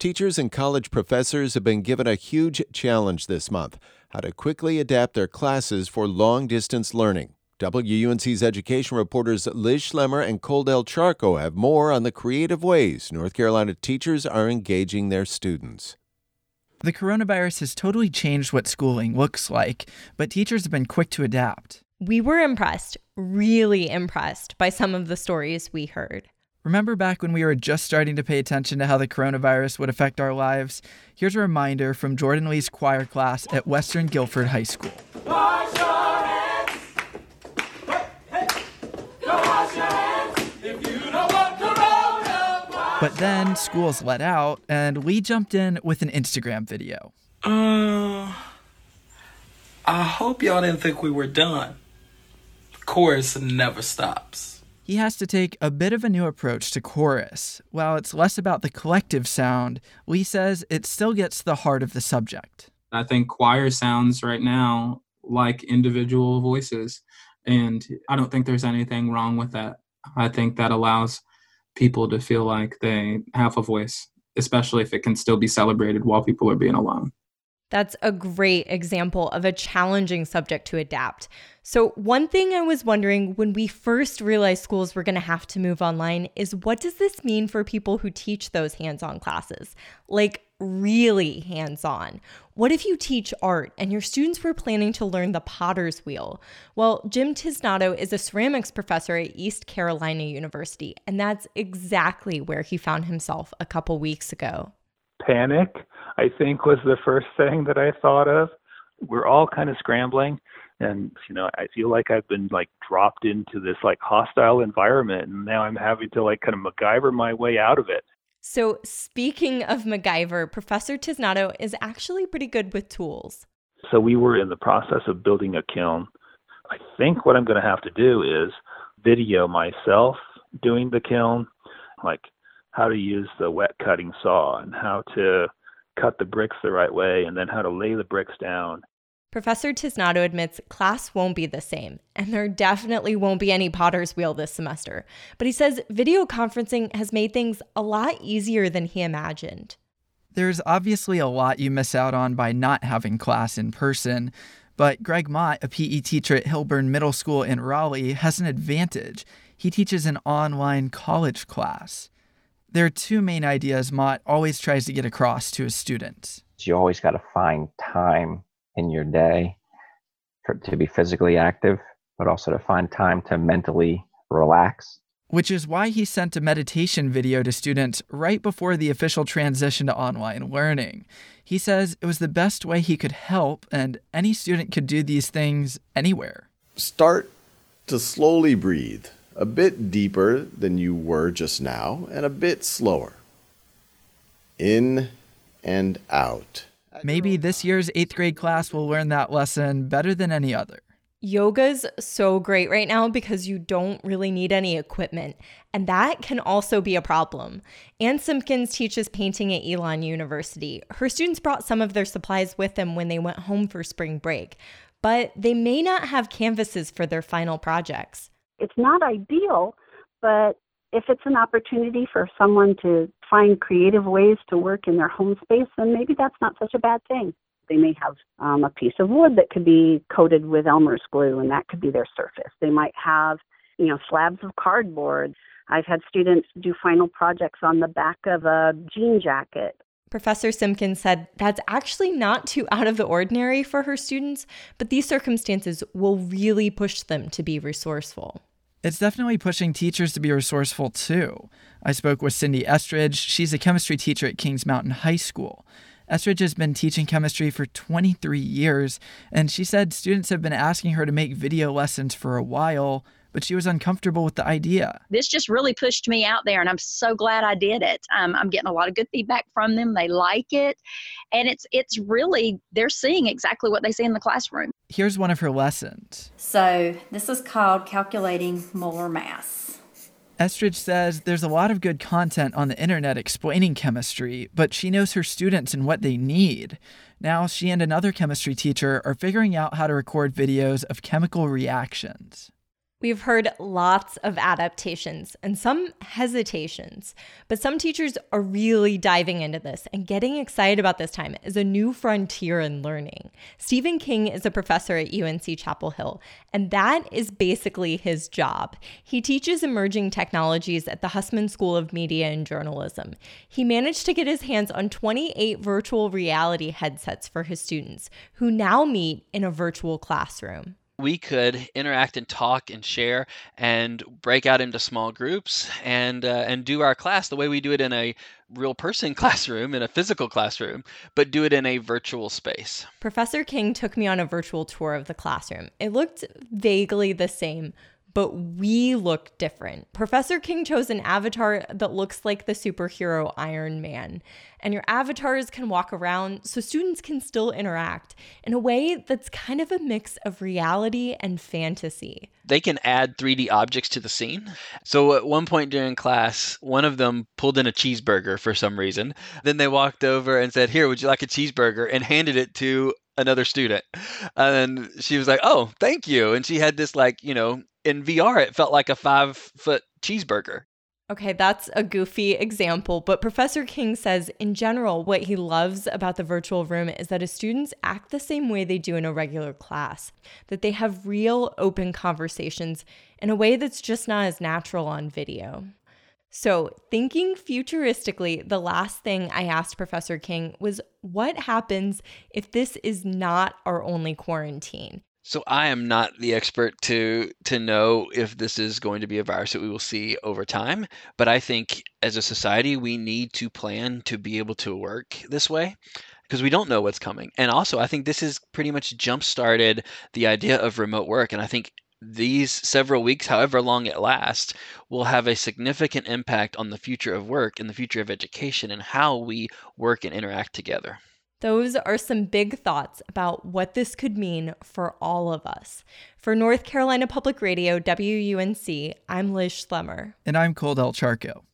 Teachers and college professors have been given a huge challenge this month: how to quickly adapt their classes for long-distance learning. WUNC's education reporters Liz Schlemmer and Coldell Charco have more on the creative ways North Carolina teachers are engaging their students. The coronavirus has totally changed what schooling looks like, but teachers have been quick to adapt. We were impressed, really impressed, by some of the stories we heard. Remember back when we were just starting to pay attention to how the coronavirus would affect our lives? Here's a reminder from Jordan Lee's choir class at Western Guilford High School. Wash your hands. Hey. Go wash your hands if you don't want coronavirus. But then schools let out, and Lee jumped in with an Instagram video. I hope y'all didn't think we were done. Chorus never stops. He has to take a bit of a new approach to chorus. While it's less about the collective sound, Lee says it still gets to the heart of the subject. I think choir sounds right now like individual voices, and I don't think there's anything wrong with that. I think that allows people to feel like they have a voice, especially if it can still be celebrated while people are being alone. That's a great example of a challenging subject to adapt. So one thing I was wondering when we first realized schools were going to have to move online is, what does this mean for people who teach those hands-on classes? Like really hands-on. What if you teach art and your students were planning to learn the potter's wheel? Well, Jim Tisnato is a ceramics professor at East Carolina University, and that's exactly where he found himself a couple weeks ago. Panic, I think, was the first thing that I thought of. We're all kind of scrambling, and I feel like I've been dropped into this hostile environment, and now I'm having to kind of MacGyver my way out of it. So speaking of MacGyver, Professor Tisnato is actually pretty good with tools. So we were in the process of building a kiln. I think what I'm going to have to do is video myself doing the kiln, how to use the wet cutting saw and how to cut the bricks the right way and then how to lay the bricks down. Professor Tisnato admits class won't be the same, and there definitely won't be any potter's wheel this semester. But he says video conferencing has made things a lot easier than he imagined. There's obviously a lot you miss out on by not having class in person, but Greg Mott, a PE teacher at Hillburn Middle School in Raleigh, has an advantage. He teaches an online college class. There are two main ideas Mott always tries to get across to his students. You always got to find time in your day to be physically active, but also to find time to mentally relax. Which is why he sent a meditation video to students right before the official transition to online learning. He says it was the best way he could help, and any student could do these things anywhere. Start to slowly breathe. A bit deeper than you were just now, and a bit slower. In and out. Maybe this year's 8th grade class will learn that lesson better than any other. Yoga's so great right now because you don't really need any equipment, and that can also be a problem. Ann Simpkins teaches painting at Elon University. Her students brought some of their supplies with them when they went home for spring break, but they may not have canvases for their final projects. It's not ideal, but if it's an opportunity for someone to find creative ways to work in their home space, then maybe that's not such a bad thing. They may have a piece of wood that could be coated with Elmer's glue, and that could be their surface. They might have, slabs of cardboard. I've had students do final projects on the back of a jean jacket. Professor Simpkins said that's actually not too out of the ordinary for her students, but these circumstances will really push them to be resourceful. It's definitely pushing teachers to be resourceful too. I spoke with Cindy Estridge. She's a chemistry teacher at Kings Mountain High School. Estridge has been teaching chemistry for 23 years, and she said students have been asking her to make video lessons for a while, but she was uncomfortable with the idea. This just really pushed me out there, and I'm so glad I did it. I'm getting a lot of good feedback from them. They like it, and it's really, they're seeing exactly what they see in the classroom. Here's one of her lessons. So this is called Calculating Molar Mass. Estridge says there's a lot of good content on the internet explaining chemistry, but she knows her students and what they need. Now she and another chemistry teacher are figuring out how to record videos of chemical reactions. We've heard lots of adaptations and some hesitations, but some teachers are really diving into this and getting excited about this time as a new frontier in learning. Stephen King is a professor at UNC Chapel Hill, and that is basically his job. He teaches emerging technologies at the Hussman School of Media and Journalism. He managed to get his hands on 28 virtual reality headsets for his students, who now meet in a virtual classroom. We could interact and talk and share and break out into small groups and do our class the way we do it in a real person classroom, in a physical classroom, but do it in a virtual space. Professor King took me on a virtual tour of the classroom. It looked vaguely the same, but we look different. Professor King chose an avatar that looks like the superhero Iron Man. And your avatars can walk around so students can still interact in a way that's kind of a mix of reality and fantasy. They can add 3D objects to the scene. So at one point during class, one of them pulled in a cheeseburger for some reason. Then they walked over and said, "Here, would you like a cheeseburger?" and handed it to another student. And she was like, "Oh, thank you." And she had this in VR, it felt like a 5-foot cheeseburger. Okay, that's a goofy example, but Professor King says in general, what he loves about the virtual room is that his students act the same way they do in a regular class, that they have real open conversations in a way that's just not as natural on video. So, thinking futuristically, the last thing I asked Professor King was, what happens if this is not our only quarantine? So I am not the expert to know if this is going to be a virus that we will see over time, but I think as a society we need to plan to be able to work this way because we don't know what's coming. And also I think this has pretty much jump-started the idea of remote work, and I think these several weeks, however long it lasts, will have a significant impact on the future of work and the future of education and how we work and interact together. Those are some big thoughts about what this could mean for all of us. For North Carolina Public Radio, WUNC, I'm Liz Schlemmer. And I'm Coldell Charco.